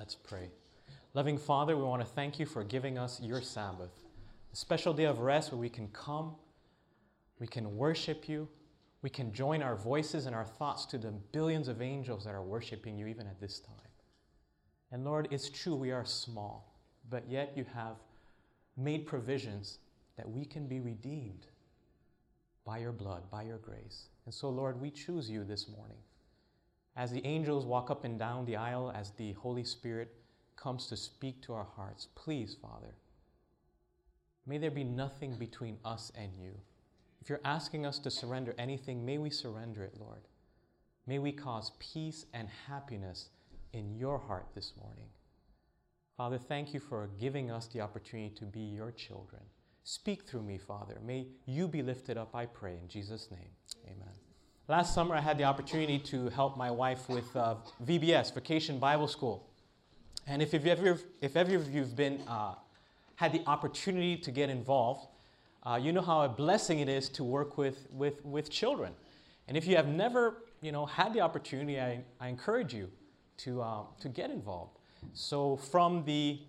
Let's pray. Loving Father, we want to thank you for giving us your Sabbath, a special day of rest where we can come, we can worship you, we can join our voices and our thoughts to the billions of angels that are worshiping you even at this time. And Lord, it's true we are small, but yet you have made provisions that we can be redeemed by your blood, by your grace. And so, Lord, we choose you this morning. As the angels walk up and down the aisle, as the Holy Spirit comes to speak to our hearts, please, Father, may there be nothing between us and you. If you're asking us to surrender anything, may we surrender it, Lord. May we cause peace and happiness in your heart this morning. Father, thank you for giving us the opportunity to be your children. Speak through me, Father. May you be lifted up, I pray, in Jesus' name. Amen. Last summer, I had the opportunity to help my wife with VBS, Vacation Bible School. And if ever you've been had the opportunity to get involved, you know how a blessing it is to work with children. And if you have never had the opportunity, I encourage you to get involved. So from the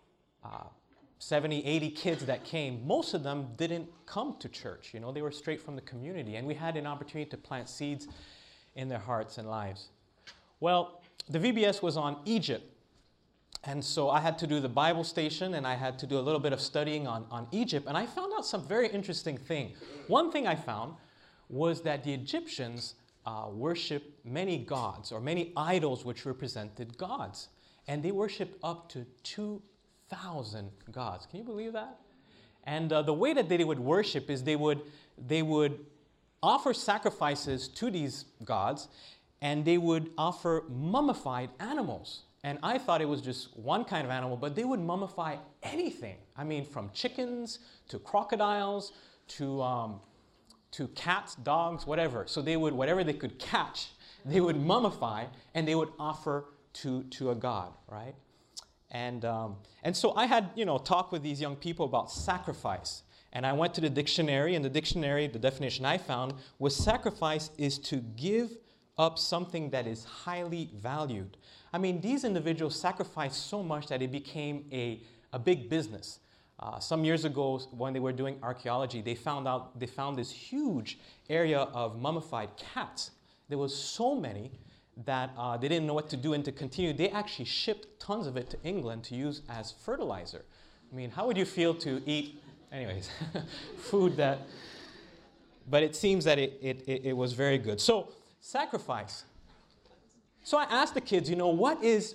70, 80 kids that came, most of them didn't come to church. They were straight from the community. And we had an opportunity to plant seeds in their hearts and lives. Well, the VBS was on Egypt. And so I had to do the Bible station, and I had to do a little bit of studying on Egypt. And I found out some very interesting thing. One thing I found was that the Egyptians worshiped many gods, or many idols which represented gods. And they worshipped up to 2,000 gods. Can you believe that? And the way that they would worship is they would offer sacrifices to these gods, and they would offer mummified animals. And I thought it was just one kind of animal, but they would mummify anything. I mean, from chickens to crocodiles to cats, dogs, whatever. So they would, whatever they could catch, they would mummify, and they would offer to a god, right? And so I had, talked with these young people about sacrifice. And I went to the dictionary, and the definition I found was sacrifice is to give up something that is highly valued. I mean, these individuals sacrificed so much that it became a big business. Some years ago, when they were doing archaeology, they found this huge area of mummified cats. There was so many that they didn't know what to do, and to continue, they actually shipped tons of it to England to use as fertilizer. I mean, how would you feel to eat, anyways, food that, but it seems that it was very good. So, sacrifice. So I asked the kids, what is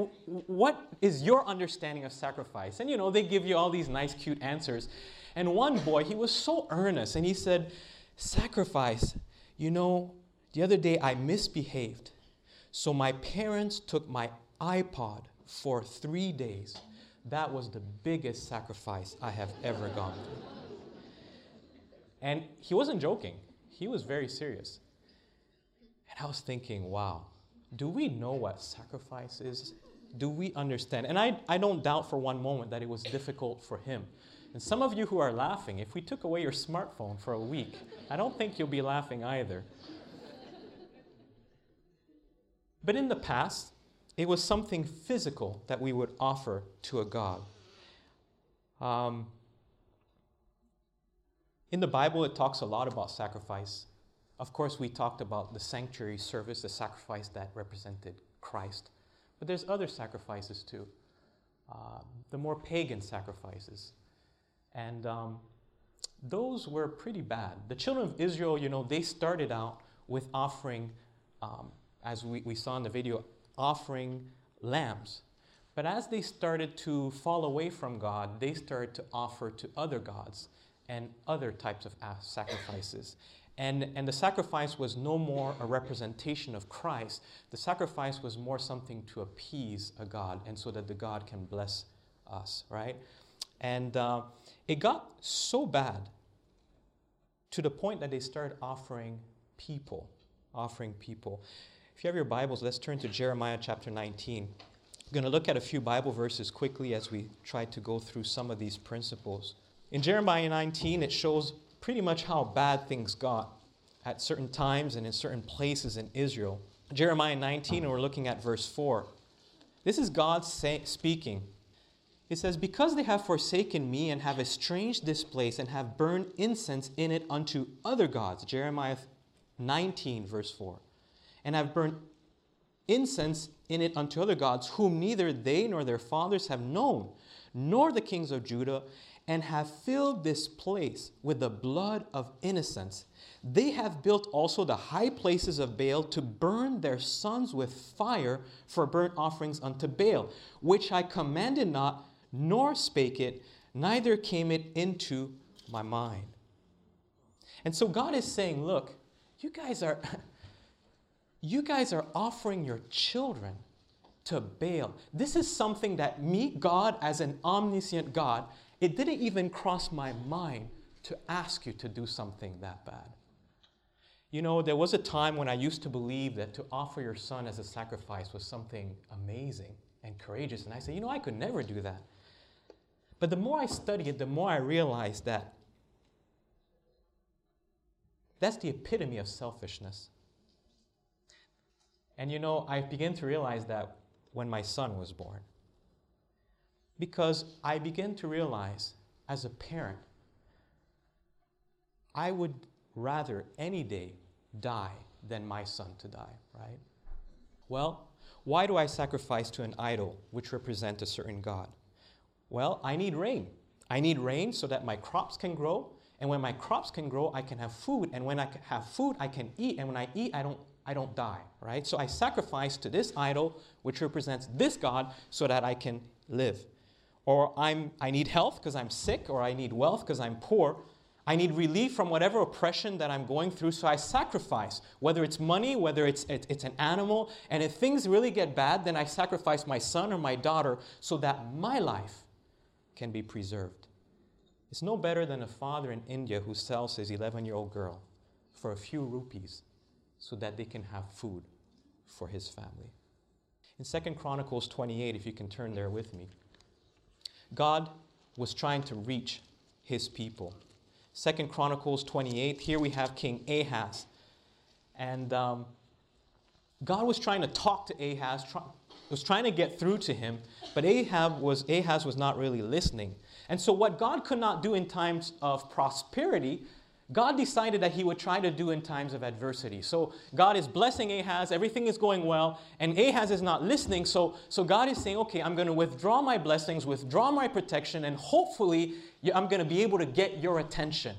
your understanding of sacrifice? And, they give you all these nice, cute answers. And one boy, he was so earnest, and he said, sacrifice, the other day I misbehaved. So my parents took my iPod for 3 days. That was the biggest sacrifice I have ever gone through. And he wasn't joking. He was very serious. And I was thinking, wow, do we know what sacrifice is? Do we understand? And I don't doubt for one moment that it was difficult for him. And some of you who are laughing, if we took away your smartphone for a week, I don't think you'll be laughing either. But in the past, it was something physical that we would offer to a god. In the Bible, it talks a lot about sacrifice. Of course, we talked about the sanctuary service, the sacrifice that represented Christ. But there's other sacrifices too, the more pagan sacrifices. And those were pretty bad. The children of Israel, they started out with offering, as we saw in the video, offering lambs. But as they started to fall away from God, they started to offer to other gods and other types of sacrifices. And the sacrifice was no more a representation of Christ. The sacrifice was more something to appease a God, and so that the God can bless us, right? And it got so bad to the point that they started offering people. If you have your Bibles, let's turn to Jeremiah chapter 19. I'm going to look at a few Bible verses quickly as we try to go through some of these principles. In Jeremiah 19, it shows pretty much how bad things got at certain times and in certain places in Israel. Jeremiah 19, and we're looking at verse 4. This is God speaking. It says, because they have forsaken me and have estranged this place and have burned incense in it unto other gods. Jeremiah 19, verse 4. And have burned incense in it unto other gods, whom neither they nor their fathers have known, nor the kings of Judah, and have filled this place with the blood of innocents. They have built also the high places of Baal to burn their sons with fire for burnt offerings unto Baal, which I commanded not, nor spake it, neither came it into my mind. And so God is saying, look, you guys are offering your children to Baal. This is something that me, God, as an omniscient God, it didn't even cross my mind to ask you to do something that bad. You know, there was a time when I used to believe that to offer your son as a sacrifice was something amazing and courageous. And I said, you know, I could never do that. But the more I study it, the more I realize that that's the epitome of selfishness. And you know, I began to realize that when my son was born. Because I began to realize, as a parent, I would rather any day die than my son to die, right? Well, why do I sacrifice to an idol which represents a certain God? Well, I need rain. I need rain so that my crops can grow. And when my crops can grow, I can have food. And when I have food, I can eat. And when I eat, I don't die, right? So I sacrifice to this idol, which represents this God, so that I can live. Or I need health because I'm sick, or I need wealth because I'm poor. I need relief from whatever oppression that I'm going through, so I sacrifice, whether it's money, whether it's an animal. And if things really get bad, then I sacrifice my son or my daughter so that my life can be preserved. It's no better than a father in India who sells his 11-year-old girl for a few rupees so that they can have food for his family. In 2 Chronicles 28, if you can turn there with me, God was trying to reach his people. 2 Chronicles 28, here we have King Ahaz. And God was trying to talk to Ahaz, was trying to get through to him, but Ahaz was not really listening. And so what God could not do in times of prosperity, God decided that he would try to do in times of adversity. So God is blessing Ahaz, everything is going well, and Ahaz is not listening. So God is saying, okay, I'm going to withdraw my blessings, withdraw my protection, and hopefully I'm going to be able to get your attention.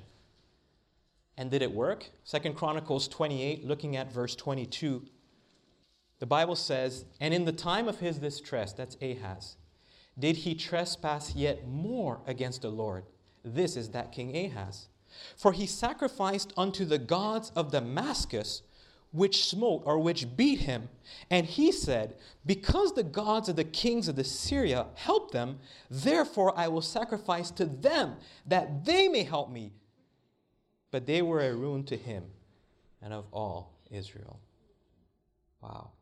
And did it work? 2 Chronicles 28, looking at verse 22, the Bible says, and in the time of his distress, that's Ahaz, did he trespass yet more against the Lord? This is that King Ahaz. For he sacrificed unto the gods of Damascus, which smote or which beat him. And he said, because the gods of the kings of Syria help them, therefore I will sacrifice to them, that they may help me. But they were a ruin to him and of all Israel. Wow.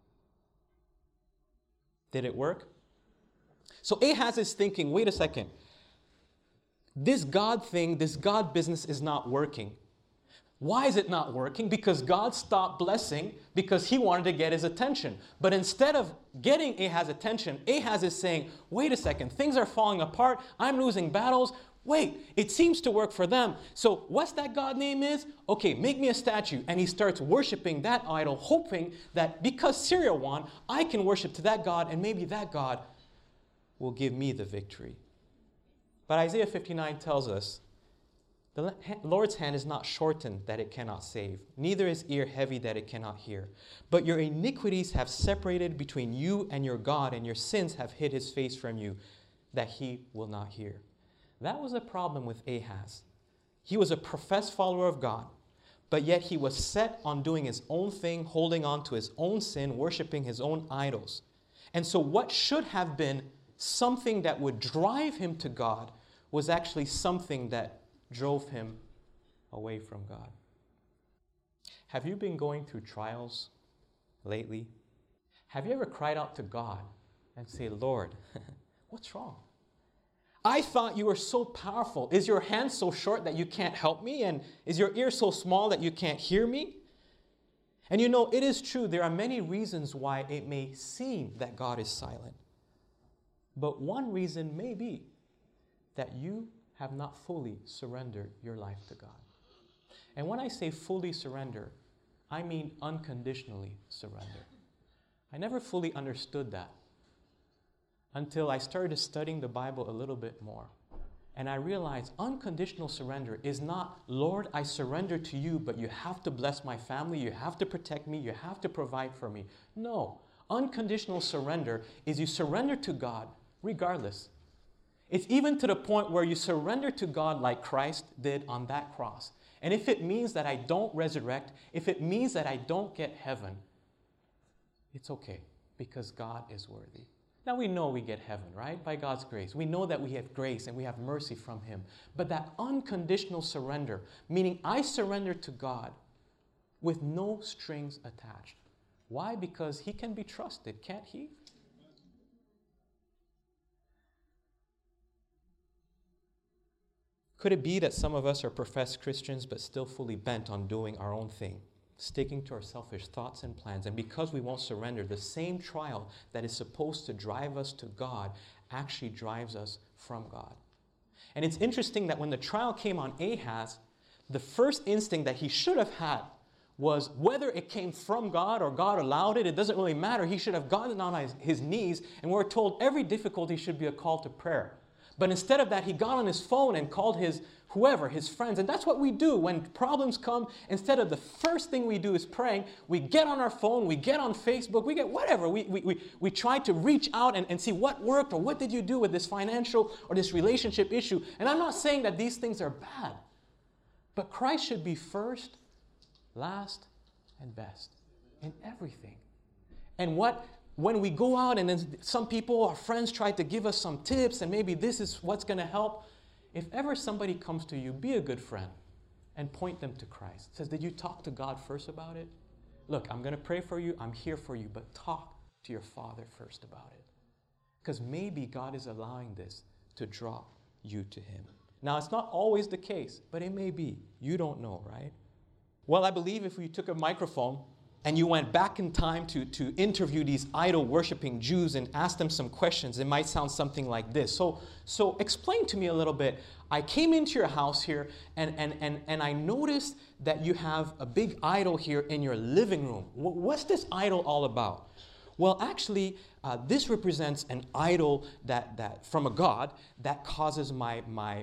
Did it work? So Ahaz is thinking, wait a second. This God thing, this God business is not working. Why is it not working? Because God stopped blessing because he wanted to get his attention. But instead of getting Ahaz's attention, Ahaz is saying, wait a second, things are falling apart. I'm losing battles. Wait, it seems to work for them. So what's that God name is? Okay, make me a statue. And he starts worshiping that idol, hoping that because Syria won, I can worship to that God, and maybe that God will give me the victory. But Isaiah 59 tells us, the Lord's hand is not shortened that it cannot save, neither is ear heavy that it cannot hear. But your iniquities have separated between you and your God, and your sins have hid his face from you, that he will not hear. That was a problem with Ahaz. He was a professed follower of God, but yet he was set on doing his own thing, holding on to his own sin, worshiping his own idols. And so what should have been something that would drive him to God was actually something that drove him away from God. Have you been going through trials lately? Have you ever cried out to God and say, Lord, what's wrong? I thought you were so powerful. Is your hand so short that you can't help me? And is your ear so small that you can't hear me? And you know, it is true, there are many reasons why it may seem that God is silent. But one reason may be that you have not fully surrendered your life to God. And when I say fully surrender, I mean unconditionally surrender. I never fully understood that until I started studying the Bible a little bit more. And I realized unconditional surrender is not, Lord, I surrender to you, but you have to bless my family, you have to protect me, you have to provide for me. No, unconditional surrender is you surrender to God regardless. It's even to the point where you surrender to God like Christ did on that cross. And if it means that I don't resurrect, if it means that I don't get heaven, it's okay because God is worthy. Now we know we get heaven, right? By God's grace. We know that we have grace and we have mercy from Him. But that unconditional surrender, meaning I surrender to God with no strings attached. Why? Because He can be trusted, can't He? Could it be that some of us are professed Christians but still fully bent on doing our own thing, sticking to our selfish thoughts and plans, and because we won't surrender, the same trial that is supposed to drive us to God actually drives us from God? And it's interesting that when the trial came on Ahaz, the first instinct that he should have had was whether it came from God or God allowed it, it doesn't really matter. He should have gotten on his knees, and we're told every difficulty should be a call to prayer. But instead of that, he got on his phone and called his friends. And that's what we do when problems come. Instead of the first thing we do is praying, we get on our phone, we get on Facebook, we get whatever. We try to reach out and see what worked or what did you do with this financial or this relationship issue. And I'm not saying that these things are bad. But Christ should be first, last, and best in everything. And when we go out and then some people, our friends, try to give us some tips and maybe this is what's going to help. If ever somebody comes to you, be a good friend and point them to Christ. Says, did you talk to God first about it? Look, I'm going to pray for you. I'm here for you. But talk to your Father first about it. Because maybe God is allowing this to draw you to Him. Now, it's not always the case, but it may be. You don't know, right? Well, I believe if we took a microphone and you went back in time to interview these idol-worshiping Jews and ask them some questions, it might sound something like this. So explain to me a little bit. I came into your house here, and I noticed that you have a big idol here in your living room. What's this idol all about? Well, actually, this represents an idol that from a god that causes my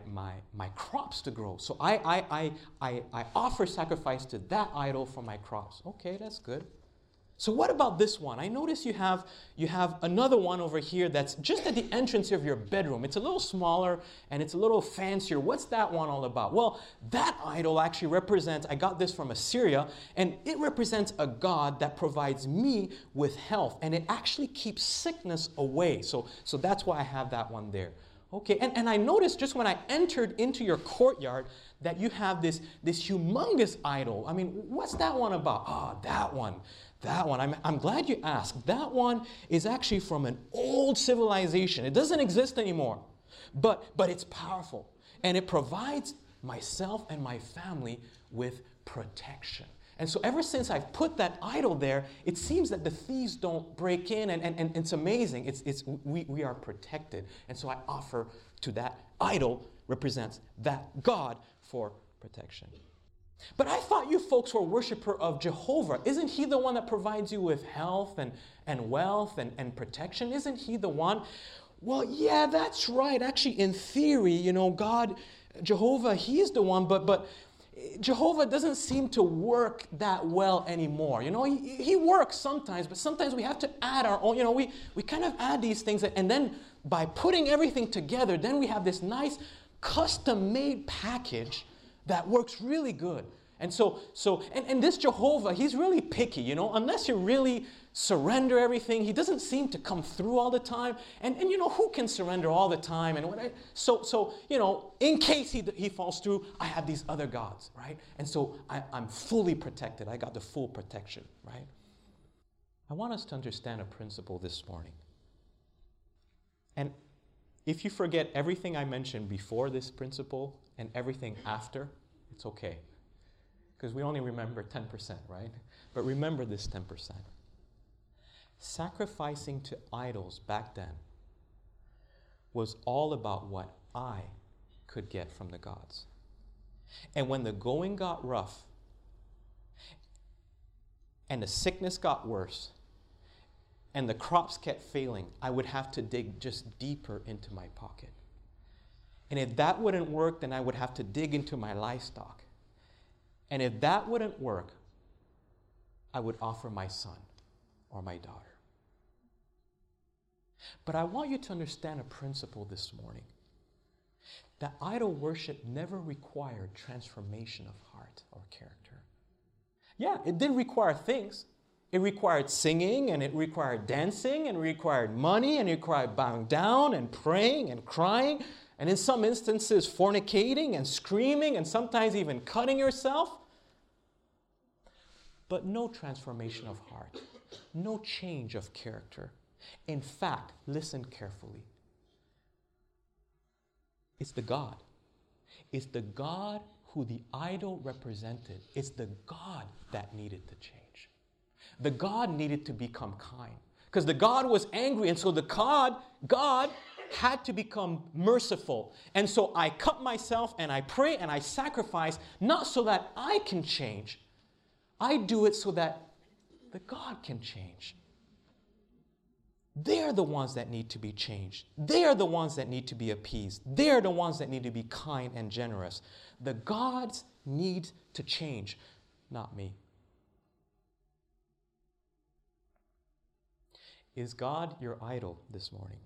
crops to grow. So I offer sacrifice to that idol for my crops. Okay, that's good. So what about this one? I notice you have another one over here that's just at the entrance of your bedroom. It's a little smaller and it's a little fancier. What's that one all about? Well, that idol actually represents, I got this from Assyria, and it represents a god that provides me with health, and it actually keeps sickness away. So that's why I have that one there. Okay, and I noticed just when I entered into your courtyard that you have this humongous idol. I mean, what's that one about? Oh, that one. That one, I'm glad you asked. That one is actually from an old civilization. It doesn't exist anymore, but it's powerful. And it provides myself and my family with protection. And so ever since I've put that idol there, it seems that the thieves don't break in, and it's amazing. We are protected. And so I offer to that idol, represents that God for protection. But I thought you folks were worshiper of Jehovah. Isn't He the one that provides you with health and wealth and protection? Isn't He the one? Well, yeah, that's right. Actually, in theory, God, Jehovah, He is the one, but Jehovah doesn't seem to work that well anymore. He works sometimes, but sometimes we have to add our own. We kind of add these things, and then by putting everything together, then we have this nice custom-made package that works really good. And so this Jehovah, He's really picky, unless you really surrender everything, He doesn't seem to come through all the time. And who can surrender all the time? And in case he falls through, I have these other gods, right? And so I'm fully protected. I got the full protection, right? I want us to understand a principle this morning. And if you forget everything I mentioned before this principle and everything after, it's okay. Because we only remember 10%, right? But remember this 10%. Sacrificing to idols back then was all about what I could get from the gods. And when the going got rough and the sickness got worse and the crops kept failing, I would have to dig just deeper into my pocket. And if that wouldn't work, then I would have to dig into my livestock. And if that wouldn't work, I would offer my son or my daughter. But I want you to understand a principle this morning. That idol worship never required transformation of heart or character. Yeah, it did require things. It required singing, and it required dancing, and it required money, and it required bowing down and praying and crying, and in some instances fornicating and screaming and sometimes even cutting yourself. But no transformation of heart, no change of character. In fact, listen carefully. It's the God. It's the God who the idol represented. It's the God that needed to change. The God needed to become kind. Because the God was angry, and so the God had to become merciful. And so I cut myself and I pray and I sacrifice, not so that I can change. I do it so that the God can change. They're the ones that need to be changed. They're the ones that need to be appeased. They're the ones that need to be kind and generous. The gods need to change, not me. Is God your idol this morning?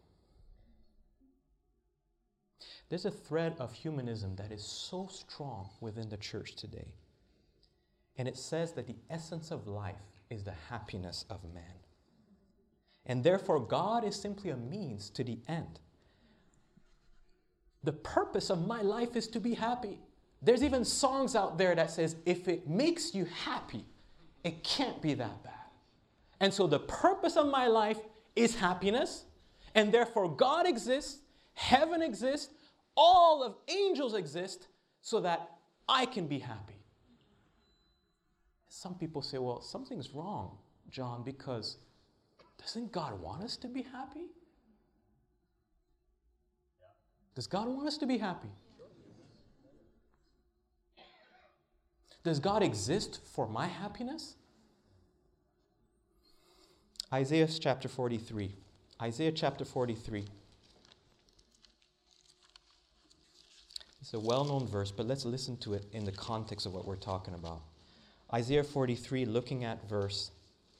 There's a thread of humanism that is so strong within the church today. And it says that the essence of life is the happiness of man. And therefore, God is simply a means to the end. The purpose of my life is to be happy. There's even songs out there that says, if it makes you happy, it can't be that bad. And so the purpose of my life is happiness. And therefore, God exists, heaven exists, all of angels exist so that I can be happy. Some people say, well, something's wrong, John, because doesn't God want us to be happy? Does God want us to be happy? Does God exist for my happiness? Isaiah chapter 43. Isaiah chapter 43. It's a well-known verse, but let's listen to it in the context of what we're talking about. Isaiah 43, looking at verse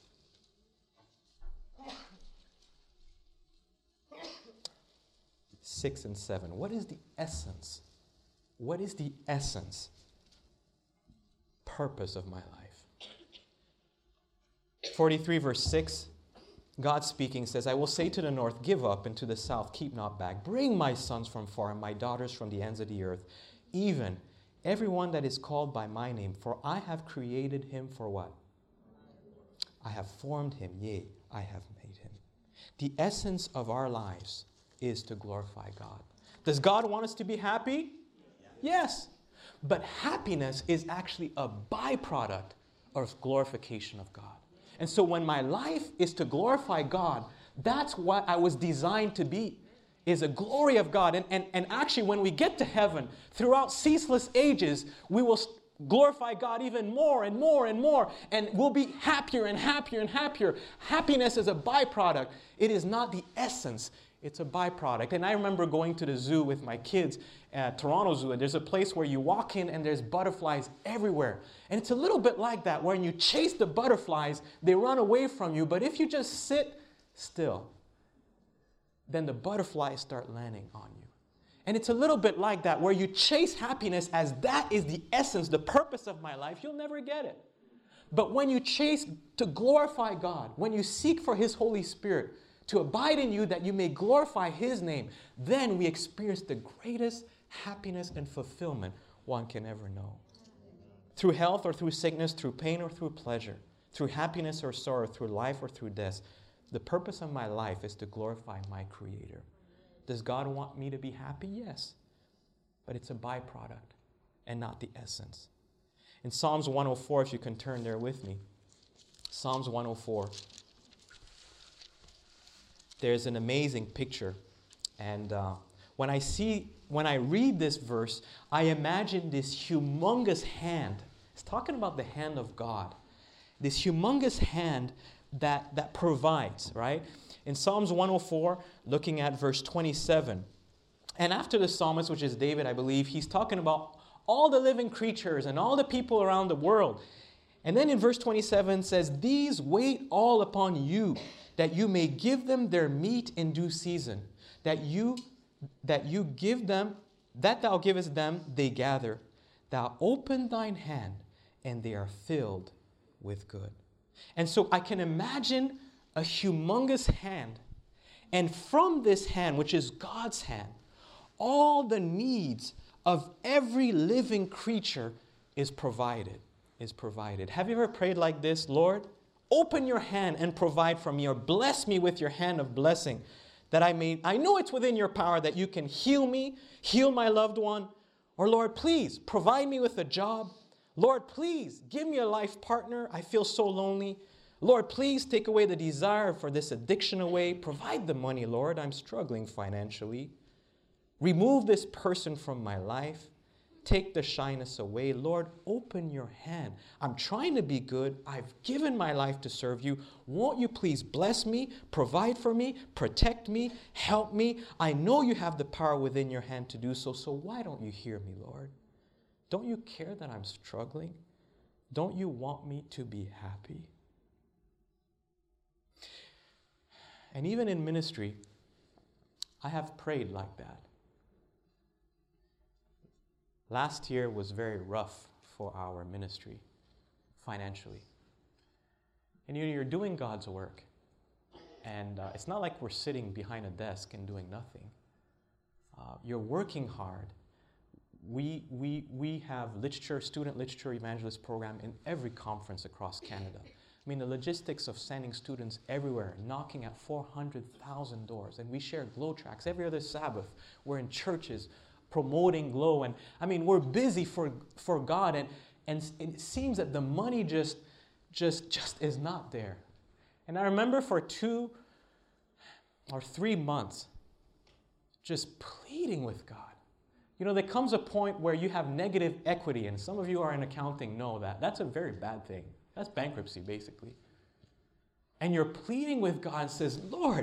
6 and 7. What is the essence? What is the essence, purpose of my life? 43 verse 6, God speaking says, I will say to the north, give up, and to the south, keep not back. Bring my sons from far and my daughters from the ends of the earth, even everyone that is called by my name, for I have created him for what? I have formed him, yea, I have made him. The essence of our lives is to glorify God. Does God want us to be happy? Yes. But happiness is actually a byproduct of glorification of God. And so when my life is to glorify God, that's what I was designed to be, is a glory of God. And actually when we get to heaven, throughout ceaseless ages, we will glorify God even more and more and more, and we'll be happier and happier and happier. Happiness is a byproduct. It is not the essence. It's a byproduct. And I remember going to the zoo with my kids at Toronto Zoo, and there's a place where you walk in and there's butterflies everywhere. And it's a little bit like that. When you chase the butterflies, they run away from you. But if you just sit still, then the butterflies start landing on you. And it's a little bit like that, where you chase happiness as that is the essence, the purpose of my life, you'll never get it. But when you chase to glorify God, when you seek for His Holy Spirit to abide in you that you may glorify His name, then we experience the greatest happiness and fulfillment one can ever know. Through health or through sickness, through pain or through pleasure, through happiness or sorrow, through life or through death, the purpose of my life is to glorify my Creator. Does God want me to be happy? Yes. But it's a byproduct and not the essence. In Psalms 104, if you can turn there with me, Psalms 104, there's an amazing picture. And when I read this verse, I imagine this humongous hand. It's talking about the hand of God. This humongous hand that provides, right? In Psalms 104, looking at verse 27. And after the psalmist, which is David, I believe, he's talking about all the living creatures and all the people around the world. And then in verse 27 says, "These wait all upon you, that you may give them their meat in due season. That you give them, that thou givest them, they gather. Thou open thine hand, and they are filled with good." And so I can imagine a humongous hand. And from this hand, which is God's hand, all the needs of every living creature is provided. Have you ever prayed like this? "Lord, open your hand and provide for me," or "bless me with your hand of blessing, that I know it's within your power that you can heal me, heal my loved one." Or, "Lord, please provide me with a job. Lord, please give me a life partner. I feel so lonely. Lord, please take away the desire for this addiction away. Provide the money, Lord. I'm struggling financially. Remove this person from my life. Take the shyness away. Lord, open your hand. I'm trying to be good. I've given my life to serve you. Won't you please bless me, provide for me, protect me, help me? I know you have the power within your hand to do so, so why don't you hear me, Lord? Don't you care that I'm struggling? Don't you want me to be happy?" And even in ministry, I have prayed like that. Last year was very rough for our ministry financially. And you're doing God's work. And it's not like we're sitting behind a desk and doing nothing. You're working hard. We have student literature evangelist program in every conference across Canada. I mean, the logistics of sending students everywhere, knocking at 400,000 doors. And we share Glow tracks every other Sabbath. We're in churches promoting Glow. And I mean, we're busy for God. And it seems that the money just is not there. And I remember for 2 or 3 months, just pleading with God. You know, there comes a point where you have negative equity. And some of you are in accounting know that. That's a very bad thing. That's bankruptcy, basically. And you're pleading with God and says, "Lord,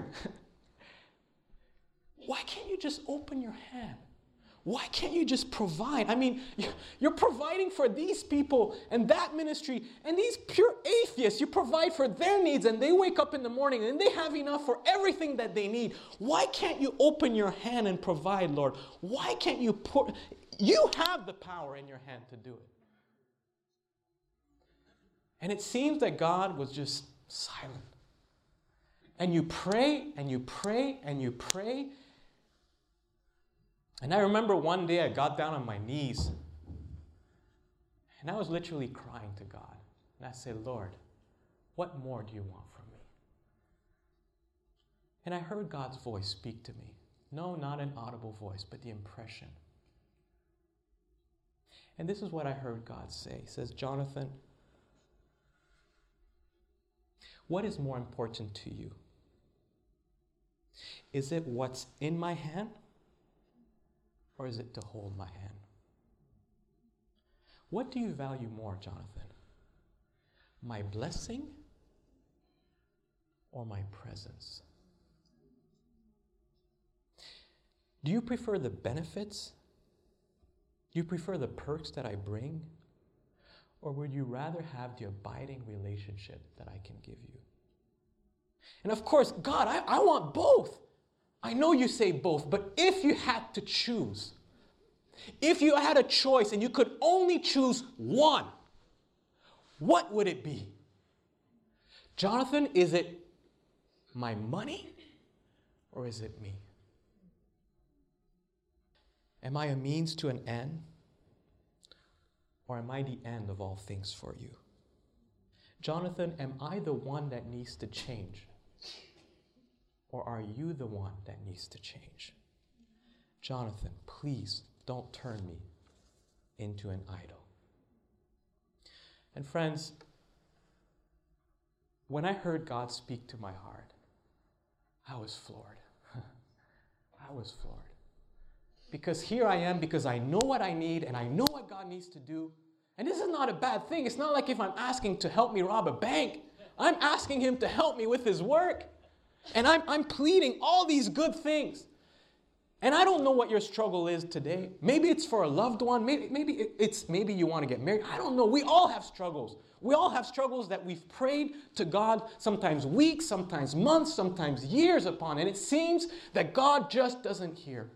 why can't you just open your hand? Why can't you just provide? I mean, you're providing for these people and that ministry and these pure atheists. You provide for their needs and they wake up in the morning and they have enough for everything that they need. Why can't you open your hand and provide, Lord? Why can't you you have the power in your hand to do it." And it seems that God was just silent. And you pray and you pray and you pray. And I remember one day I got down on my knees and I was literally crying to God. And I said, "Lord, what more do you want from me?" And I heard God's voice speak to me. No, not an audible voice, but the impression. And this is what I heard God say. He says, "Jonathan, what is more important to you? Is it what's in my hand? Or is it to hold my hand? What do you value more, Jonathan? My blessing or my presence? Do you prefer the benefits? Do you prefer the perks that I bring? Or would you rather have the abiding relationship that I can give you?" And of course, God, I want both. I know you say both, but if you had to choose, if you had a choice and you could only choose one, what would it be? Jonathan, is it my money or is it me? Am I a means to an end? Or am I the end of all things for you? Jonathan, am I the one that needs to change? Or are you the one that needs to change? Jonathan, please don't turn me into an idol. And friends, when I heard God speak to my heart, I was floored. I was floored. Because here I am, because I know what I need and I know what God needs to do. And this is not a bad thing. It's not like if I'm asking to help me rob a bank. I'm asking him to help me with his work. And I'm pleading all these good things. And I don't know what your struggle is today. Maybe it's for a loved one. Maybe you want to get married. I don't know. We all have struggles. We all have struggles that we've prayed to God sometimes weeks, sometimes months, sometimes years upon. And it seems that God just doesn't hear.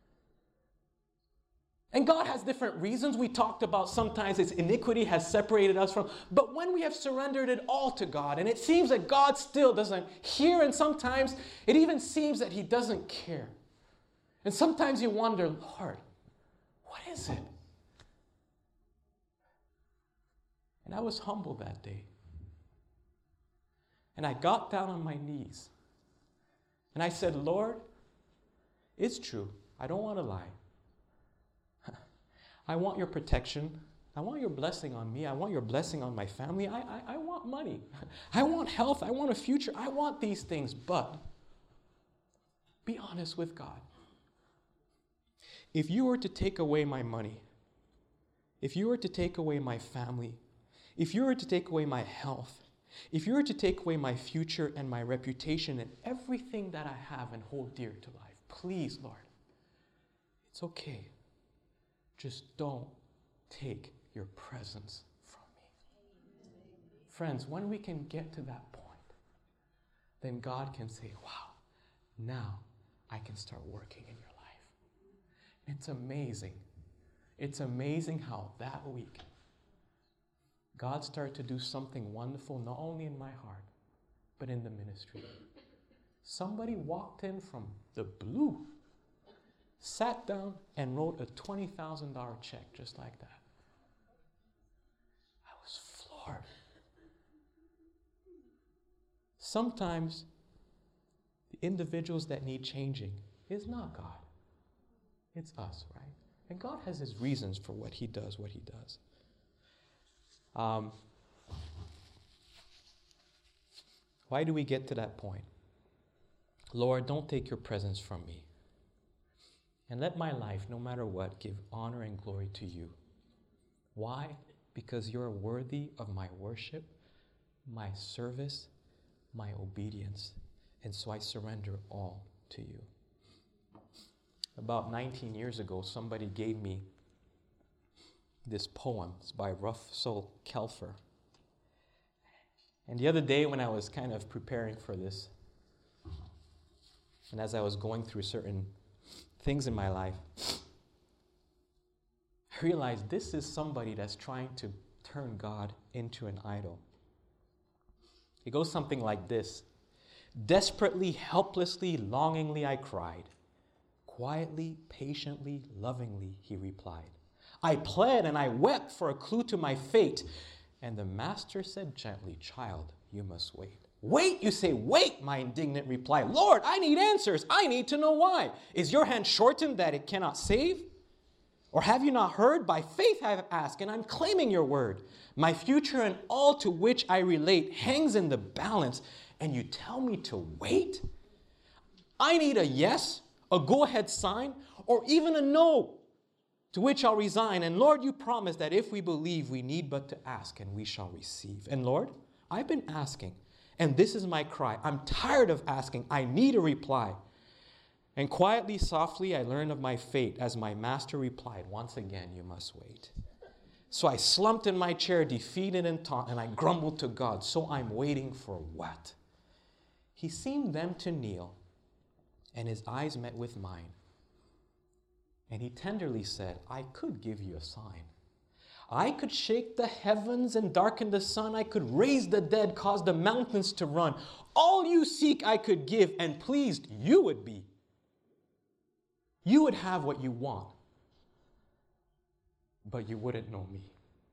And God has different reasons. We talked about sometimes His iniquity has separated us from. But when we have surrendered it all to God, and it seems that God still doesn't hear, and sometimes it even seems that He doesn't care. And sometimes you wonder, Lord, what is it? And I was humbled that day. And I got down on my knees. And I said, Lord, it's true. I don't want to lie. I want your protection. I want your blessing on me. I want your blessing on my family. I want money. I want health. I want a future. I want these things. But be honest with God. If you were to take away my money, if you were to take away my family, if you were to take away my health, if you were to take away my future and my reputation and everything that I have and hold dear to life, please, Lord, it's okay. Just don't take your presence from me. Friends, when we can get to that point, then God can say, wow, now I can start working in your life. It's amazing. It's amazing how that week God started to do something wonderful, not only in my heart, but in the ministry. Somebody walked in from the blue, sat down and wrote a $20,000 check just like that. I was floored. Sometimes the individuals that need changing is not God. It's us, right? And God has His reasons for what He does, what He does. Why do we get to that point? Lord, don't take your presence from me. And let my life, no matter what, give honor and glory to you. Why? Because you're worthy of my worship, my service, my obedience. And so I surrender all to you. About 19 years ago, somebody gave me this poem. It's by Russell Kelfer. And the other day when I was kind of preparing for this, and as I was going through certain things in my life, I realized this is somebody that's trying to turn God into an idol. It goes something like this. Desperately, helplessly, longingly I cried. Quietly, patiently, lovingly, he replied. I pled and I wept for a clue to my fate. And the master said gently, child, you must wait. Wait, you say, wait, my indignant reply. Lord, I need answers. I need to know why. Is your hand shortened that it cannot save? Or have you not heard? By faith I have asked, and I'm claiming your word. My future and all to which I relate hangs in the balance, and you tell me to wait? I need a yes, a go-ahead sign, or even a no, to which I'll resign. And Lord, you promised that if we believe, we need but to ask, and we shall receive. And Lord, I've been asking, and this is my cry. I'm tired of asking. I need a reply. And quietly, softly, I learned of my fate as my master replied, once again, you must wait. So I slumped in my chair, defeated and taunt, and I grumbled to God, so I'm waiting for what? He seemed then to kneel, and his eyes met with mine. And he tenderly said, I could give you a sign. I could shake the heavens and darken the sun. I could raise the dead, cause the mountains to run. All you seek I could give, and pleased you would be. You would have what you want, but you wouldn't know me.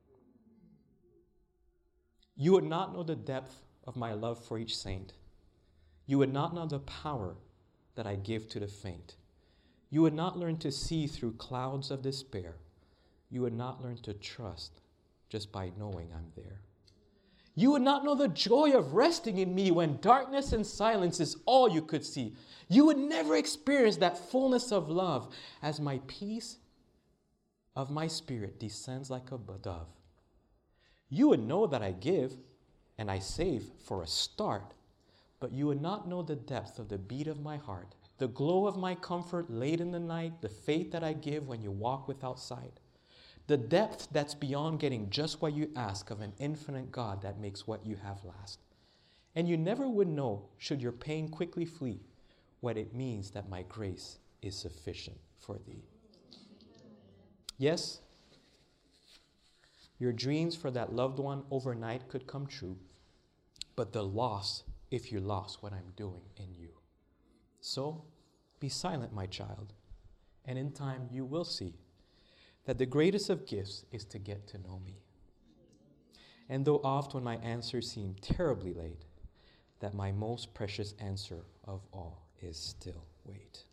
You would not know the depth of my love for each saint. You would not know the power that I give to the faint. You would not learn to see through clouds of despair. You would not learn to trust just by knowing I'm there. You would not know the joy of resting in me when darkness and silence is all you could see. You would never experience that fullness of love as my peace of my spirit descends like a dove. You would know that I give and I save for a start, but you would not know the depth of the beat of my heart, the glow of my comfort late in the night, the faith that I give when you walk without sight, the depth that's beyond getting just what you ask of an infinite God that makes what you have last. And you never would know, should your pain quickly flee, what it means that my grace is sufficient for thee. Yes, your dreams for that loved one overnight could come true, but the loss if you lost what I'm doing in you. So, be silent, my child, and in time you will see that the greatest of gifts is to get to know me. And though oft when my answers seem terribly late, that my most precious answer of all is still wait.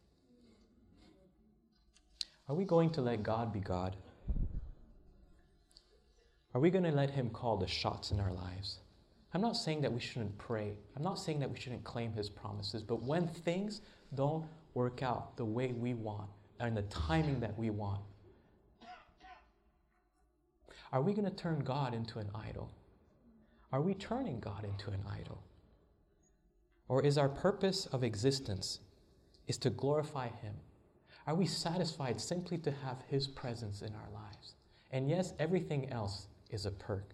Are we going to let God be God? Are we going to let Him call the shots in our lives? I'm not saying that we shouldn't pray. I'm not saying that we shouldn't claim His promises. But when things don't work out the way we want and the timing that we want, are we going to turn God into an idol? Are we turning God into an idol? Or is our purpose of existence is to glorify Him? Are we satisfied simply to have His presence in our lives? And yes, everything else is a perk.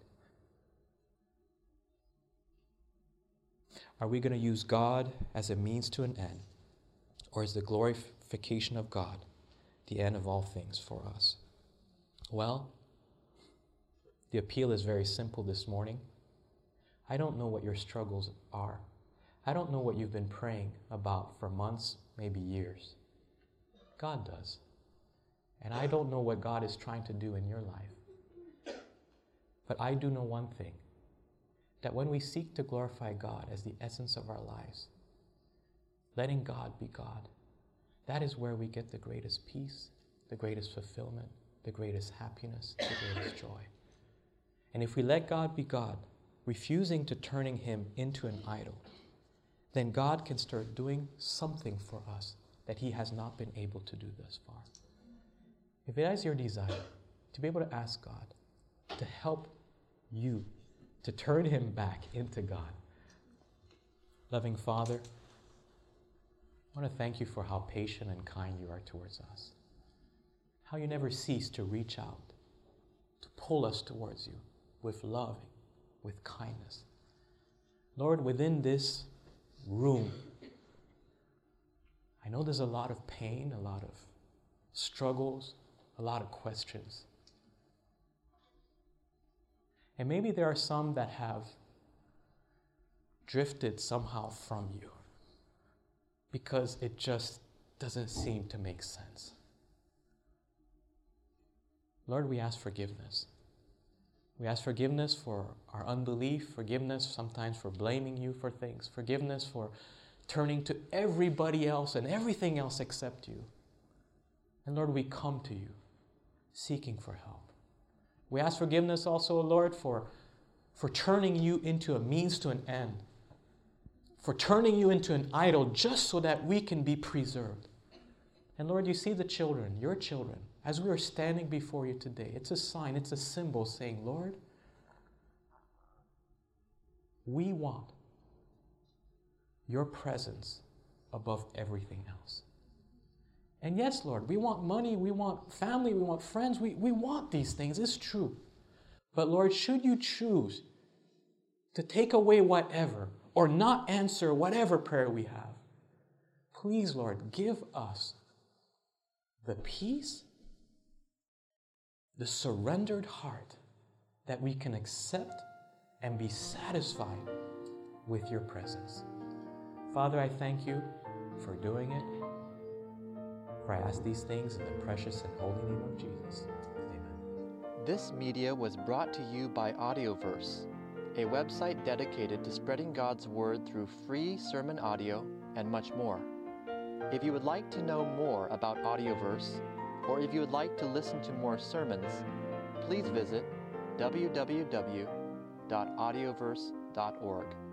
Are we going to use God as a means to an end? Or is the glorification of God the end of all things for us? Well, the appeal is very simple this morning. I don't know what your struggles are. I don't know what you've been praying about for months, maybe years. God does. And I don't know what God is trying to do in your life. But I do know one thing, that when we seek to glorify God as the essence of our lives, letting God be God, that is where we get the greatest peace, the greatest fulfillment, the greatest happiness, the greatest joy. And if we let God be God, refusing to turning Him into an idol, then God can start doing something for us that He has not been able to do thus far. If it is your desire to be able to ask God to help you to turn Him back into God. Loving Father, I want to thank You for how patient and kind You are towards us. How You never cease to reach out, to pull us towards You with love, with kindness. Lord, within this room, I know there's a lot of pain, a lot of struggles, a lot of questions. And maybe there are some that have drifted somehow from You because it just doesn't seem to make sense. Lord, we ask forgiveness. We ask forgiveness for our unbelief, forgiveness sometimes for blaming You for things, forgiveness for turning to everybody else and everything else except You. And Lord, we come to You seeking for help. We ask forgiveness also, Lord, for turning You into a means to an end, for turning You into an idol just so that we can be preserved. And Lord, You see the children, Your children, as we are standing before You today. It's a sign, it's a symbol saying, Lord, we want Your presence above everything else. And yes, Lord, we want money, we want family, we want friends, we want these things, it's true. But Lord, should You choose to take away whatever or not answer whatever prayer we have, please, Lord, give us the peace, the surrendered heart that we can accept and be satisfied with Your presence. Father, I thank You for doing it. For I ask these things in the precious and holy name of Jesus. Amen. This media was brought to you by Audioverse, a website dedicated to spreading God's Word through free sermon audio and much more. If you would like to know more about Audioverse, or if you would like to listen to more sermons, please visit www.audioverse.org. www.audioverse.org.